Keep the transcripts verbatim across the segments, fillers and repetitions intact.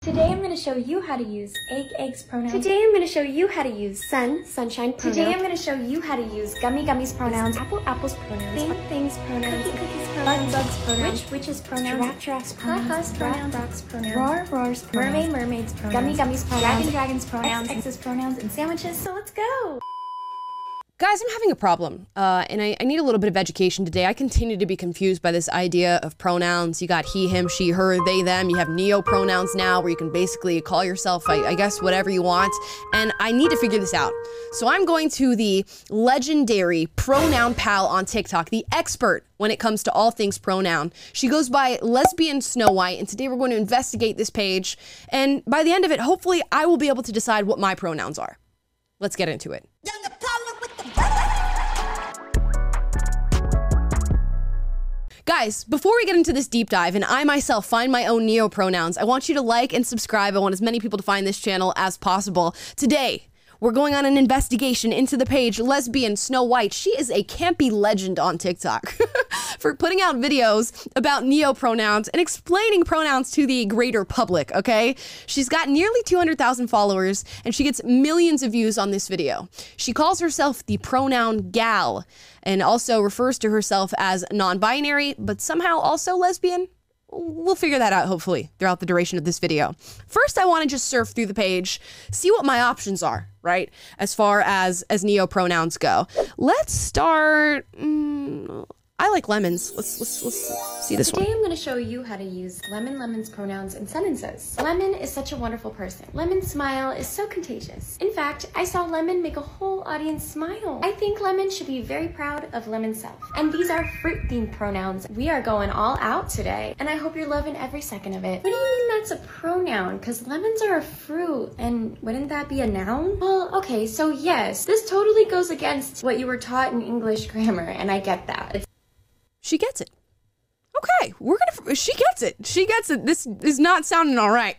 Today I'm going to show you how to use egg, eggs pronouns. Today I'm going to show you how to use sun, sunshine pronouns. Today I'm going to show you how to use gummy, gummies pronouns. Apple, apples pronouns. Thing, things pronouns. Cookie, cookies pronouns. Bug, bugs pronouns. Witch, witches pronouns. Giraffe, giraffes pronouns. Ha, has pronouns. Rocks pronouns. Roar, roars pronouns. Mermaid, mermaids pronouns. Gummy, gummies pronouns. Dragon, dragons pronouns. X, X's pronouns. And sandwiches. So let's go. Guys, I'm having a problem, uh, and I, I need a little bit of education today. I continue to be confused by this idea of pronouns. You got he, him, she, her, they, them. You have neo-pronouns now, where you can basically call yourself, I, I guess, whatever you want, and I need to figure this out. So I'm going to the legendary Pronoun Pal on TikTok, the expert when it comes to all things pronoun. She goes by Lesbian Snow White, and today we're going to investigate this page, and by the end of it, hopefully, I will be able to decide what my pronouns are. Let's get into it. Guys, before we get into this deep dive and I myself find my own neo-pronouns, I want you to like and subscribe. I want as many people to find this channel as possible. Today, we're going on an investigation into the page Lesbian Snow White. She is a campy legend on TikTok for putting out videos about neo-pronouns and explaining pronouns to the greater public, okay? She's got nearly two hundred thousand followers and she gets millions of views on this video. She calls herself the pronoun gal and also refers to herself as non-binary, but somehow also lesbian. We'll figure that out, hopefully, throughout the duration of this video. First, I want to just surf through the page, see what my options are, right? As far as, as neo-pronouns go. Let's start... Mm, I like lemons. Let's, let's, let's see this Today one. Today I'm going to show you how to use lemon, lemons pronouns in sentences. Lemon is such a wonderful person. Lemon's smile is so contagious. In fact, I saw Lemon make a whole audience smile. I think Lemon should be very proud of Lemon's self. And these are fruit-themed pronouns. We are going all out today, and I hope you're loving every second of it. What do you mean that's a pronoun? Because lemons are a fruit, and wouldn't that be a noun? Well, okay, so yes, this totally goes against what you were taught in English grammar, and I get that. It's She gets it. Okay, we're gonna, she gets it. She gets it. This is not sounding all right.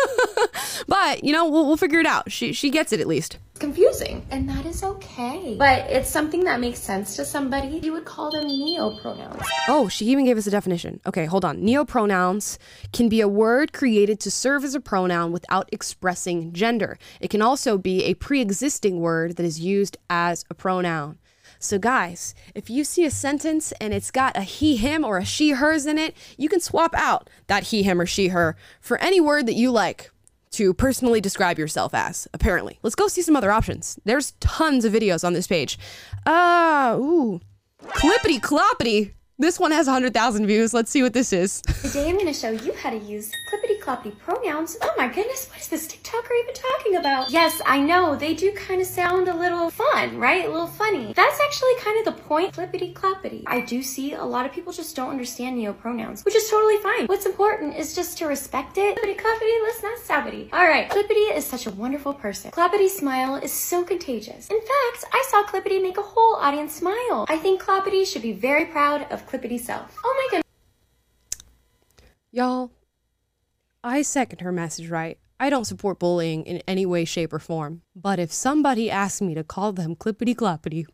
But, you know, we'll, we'll figure it out. She, she gets it at least. confusing, and that is okay. But it's something that makes sense to somebody. You would call them neo-pronouns. Oh, she even gave us a definition. Okay, hold on. Neo-pronouns can be a word created to serve as a pronoun without expressing gender. It can also be a pre-existing word that is used as a pronoun. So guys, if you see a sentence and it's got a he, him, or a she, hers in it, you can swap out that he, him, or she, her for any word that you like to personally describe yourself as, apparently. Let's go see some other options. There's tons of videos on this page. Uh, ooh, clippity cloppity. This one has one hundred thousand views. Let's see what this is. Today I'm going to show you how to use clippity-cloppity pronouns. Oh my goodness, what is this TikToker even talking about? Yes, I know, they do kind of sound a little fun, right? A little funny. That's actually kind of the point, clippity-cloppity. I do see a lot of people just don't understand neo-pronouns, which is totally fine. What's important is just to respect it. Clippity-cloppity, let's not stoppity. All right, Clippity is such a wonderful person. Cloppity's smile is so contagious. In fact, I saw Clippity make a whole audience smile. I think Cloppity should be very proud of Clippity self. Oh my goodness. Y'all, I second her message, right? I don't support bullying in any way, shape, or form. But if somebody asks me to call them clippity-cloppity,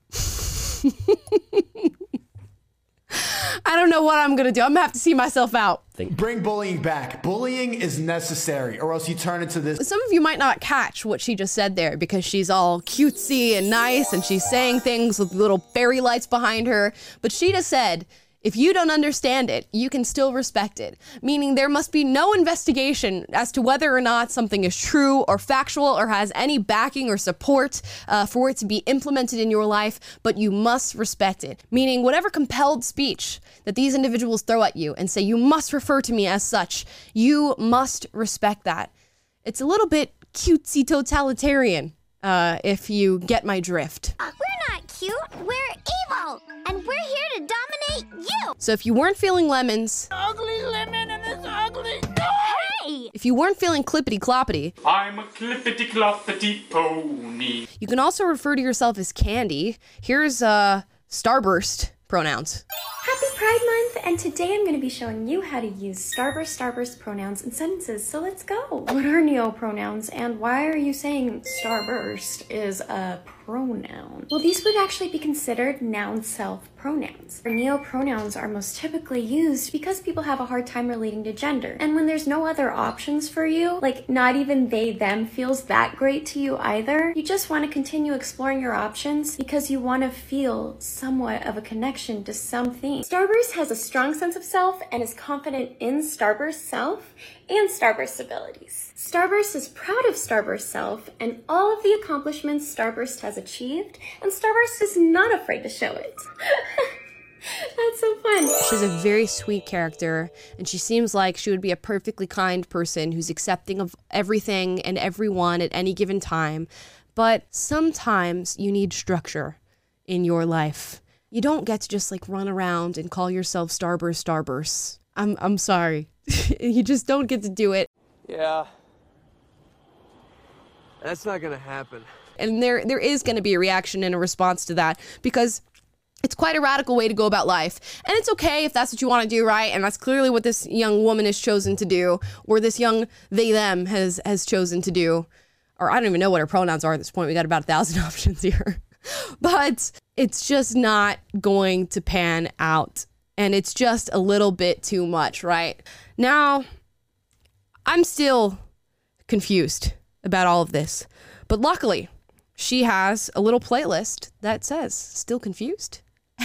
I don't know what I'm gonna do. I'm gonna have to see myself out. Bring bullying back. Bullying is necessary, or else you turn into this. Some of you might not catch what she just said there because she's all cutesy and nice and she's saying things with little fairy lights behind her. But she just said, if you don't understand it, you can still respect it. Meaning there must be no investigation as to whether or not something is true or factual or has any backing or support uh, for it to be implemented in your life, but you must respect it. Meaning whatever compelled speech that these individuals throw at you and say, you must refer to me as such, you must respect that. It's a little bit cutesy totalitarian, uh, if you get my drift. We're not cute, we're evil, and we're here to dominate you! So if you weren't feeling lemons, Ugly lemon and this ugly... Hey! if you weren't feeling clippity-cloppity, I'm a clippity-cloppity pony. you can also refer to yourself as Candy. Here's, uh, Starburst pronouns. Happy Pride Month, and today I'm going to be showing you how to use starburst starburst pronouns in sentences, so let's go. What are neopronouns, and why are you saying starburst is a pronoun? Well, these would actually be considered noun self pronouns. Neopronouns are most typically used because people have a hard time relating to gender, and when there's no other options for you, like not even they them feels that great to you either, you just want to continue exploring your options because you want to feel somewhat of a connection to something. Starburst has a strong sense of self and is confident in Starburst's self and Starburst's abilities. Starburst is proud of Starburst's self and all of the accomplishments Starburst has achieved, and Starburst is not afraid to show it. That's so fun. She's a very sweet character, and she seems like she would be a perfectly kind person who's accepting of everything and everyone at any given time. But sometimes you need structure in your life. You don't get to just like run around and call yourself Starburst Starburst. I'm I'm sorry. You just don't get to do it. Yeah. That's not gonna happen. And there there is gonna be a reaction and a response to that, because it's quite a radical way to go about life. And it's okay if that's what you want to do, right? And that's clearly what this young woman has chosen to do, or this young they them has has chosen to do. Or I don't even know what her pronouns are at this point. We got about a thousand options here. But it's just not going to pan out. And it's just a little bit too much, right? Now, I'm still confused about all of this. But luckily, she has a little playlist that says, still confused?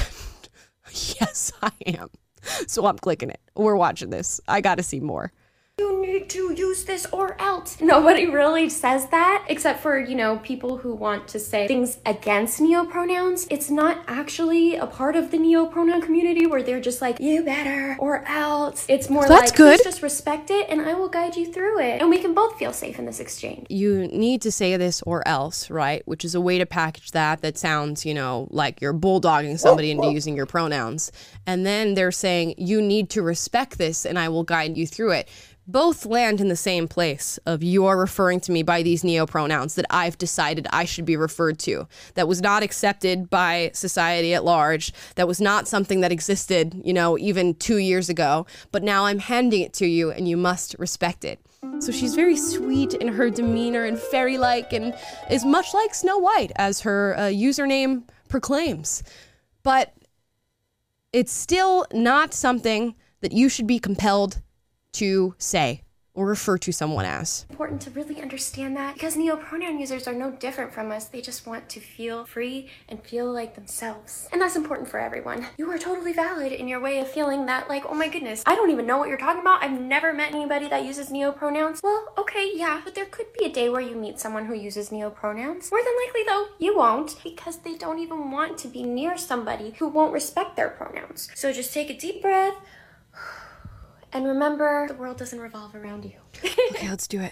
Yes, I am. So I'm clicking it. We're watching this. I gotta see more. You need to use this or else. Nobody really says that, except for, you know, people who want to say things against neopronouns. It's not actually a part of the neopronoun community where they're just like, you better or else. It's more That's like, good. Please just respect it and I will guide you through it. And we can both feel safe in this exchange. You need to say this or else, right? Which is a way to package that that sounds, you know, like you're bulldogging somebody into using your pronouns. And then they're saying, you need to respect this and I will guide you through it. Both land in the same place of you are referring to me by these neopronouns that I've decided I should be referred to. That was not accepted by society at large. That was not something that existed, you know, even two years ago. But now I'm handing it to you and you must respect it. So she's very sweet in her demeanor and fairy-like and is much like Snow White, as her uh, username proclaims. But it's still not something that you should be compelled to say or refer to someone as. Important to really understand that, because neopronoun users are no different from us. They just want to feel free and feel like themselves. And that's important for everyone. You are totally valid in your way of feeling that, like, oh my goodness, I don't even know what you're talking about. I've never met anybody that uses neopronouns. Well, okay, yeah, but there could be a day where you meet someone who uses neopronouns. More than likely though, you won't, because they don't even want to be near somebody who won't respect their pronouns. So just take a deep breath. And remember, the world doesn't revolve around you. Okay, let's do it.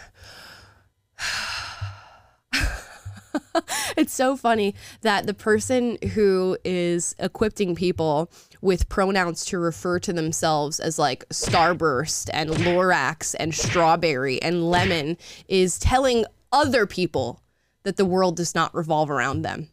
It's so funny that the person who is equipping people with pronouns to refer to themselves as like Starburst and Lorax and Strawberry and Lemon is telling other people that the world does not revolve around them.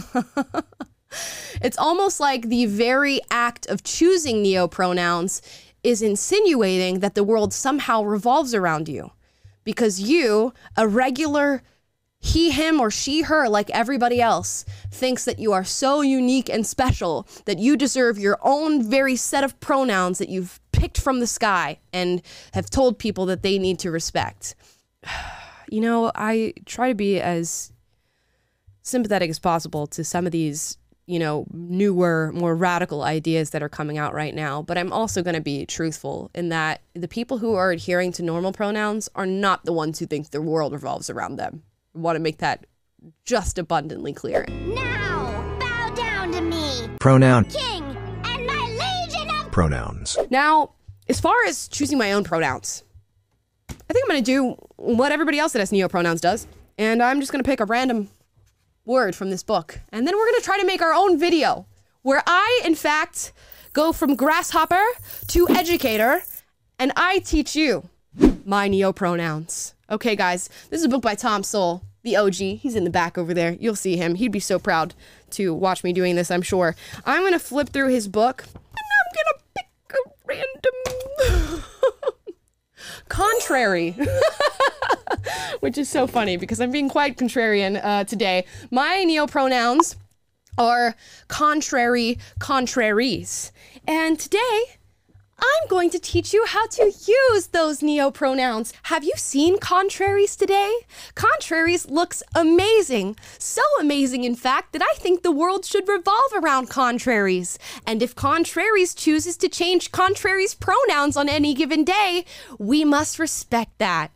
It's almost like the very act of choosing neopronouns is insinuating that the world somehow revolves around you because you, a regular he, him, or she, her, like everybody else, thinks that you are so unique and special that you deserve your own very set of pronouns that you've picked from the sky and have told people that they need to respect. You know, I try to be as sympathetic as possible to some of these, you know, newer, more radical ideas that are coming out right now. But I'm also going to be truthful in that the people who are adhering to normal pronouns are not the ones who think the world revolves around them. I want to make that just abundantly clear. Now, bow down to me, Pronoun. King, and my legion of Pronouns. Now, as far as choosing my own pronouns, I think I'm going to do what everybody else that has neopronouns does. And I'm just going to pick a random word from this book. And then we're going to try to make our own video where I, in fact, go from grasshopper to educator and I teach you my neopronouns. Okay, guys, this is a book by Tom Sowell. the O G. He's in the back over there. You'll see him. He'd be so proud to watch me doing this, I'm sure. I'm going to flip through his book, and I'm going to pick a random contrary, which is so funny because I'm being quite contrarian uh, today. My neopronouns are contrary contraries. And today, I'm going to teach you how to use those neopronouns. Have you seen contraries today? Contraries looks amazing. So amazing, in fact, that I think the world should revolve around contraries. And if contraries chooses to change contraries' pronouns on any given day, we must respect that.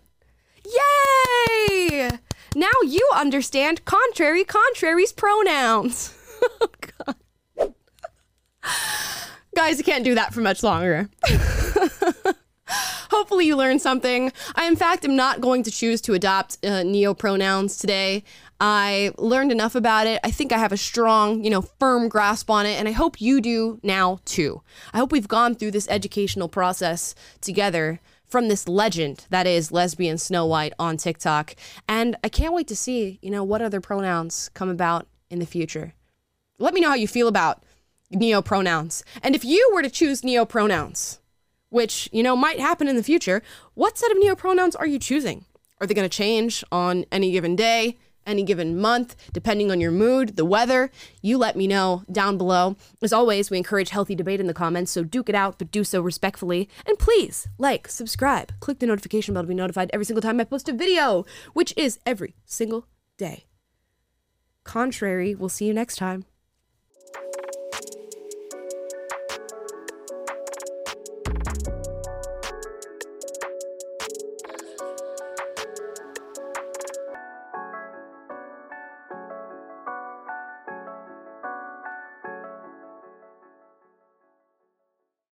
Yay! Now you understand contrary contraries' pronouns. Oh, God. Guys, I can't do that for much longer. Hopefully you learned something. I, in fact, am not going to choose to adopt uh, neopronouns today. I learned enough about it. I think I have a strong, you know, firm grasp on it, and I hope you do now, too. I hope we've gone through this educational process together from this legend that is lesbian Snow White on TikTok. And I can't wait to see, you know, what other pronouns come about in the future. Let me know how you feel about neopronouns. And if you were to choose neopronouns, which, you know, might happen in the future, what set of neopronouns are you choosing? Are they going to change on any given day, any given month, depending on your mood, the weather? You let me know down below. As always, we encourage healthy debate in the comments, so duke it out, but do so respectfully. And please, like, subscribe, click the notification bell to be notified every single time I post a video, which is every single day. Contrary, we'll see you next time.